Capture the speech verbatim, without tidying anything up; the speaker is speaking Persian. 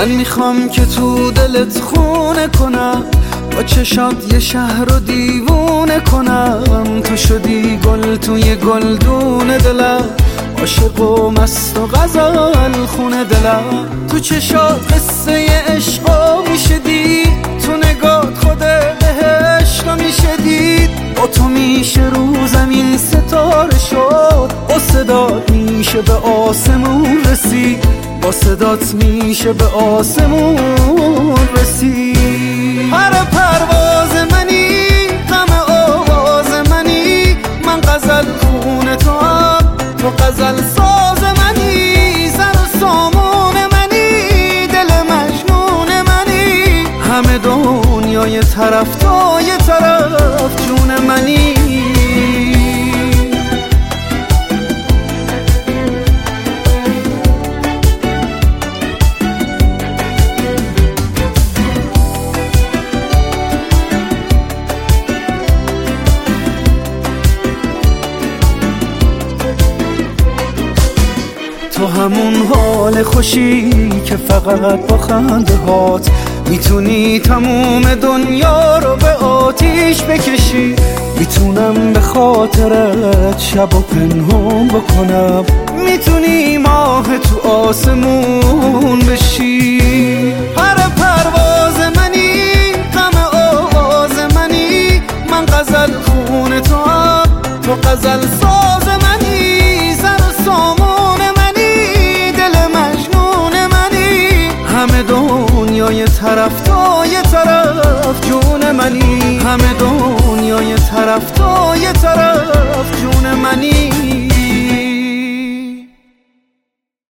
من میخوام که تو دلت خونه کنم، با چشات یه شهر رو دیوونه کنم. تو شدی گل توی گلدون دلم، عاشق و مست و غزل خونه دلم. تو چشات قصه عشقا میشه دید، تو نگات خود بهشت رو میشه دید. با تو میشه رو زمین ستاره شد، با صدات میشه به آسمون رسید، با صدات میشه به آسمون رسید. هر پرواز منی غم آواز منی، من غزل خون تو هم تو غزل ساز منی. سر و سامون منی، دل مجنون منی، همه دنیای طرف تا یه طرف جون منی. تو همون حال خوشی که فقط با خنده هات میتونی تموم دنیا رو به آتیش بکشی. میتونم به خاطرت شب و پنهون بکنم، میتونی ماه تو آسمون بشی. هر پرواز منی غم آواز منی، من غزل خون تو هم تو غزل ساز منی. سر و سامون منی، دل مجنون منی، همه دنیای طرف تا یه طرف جون منی، همه دنیای طرف تا یه طرف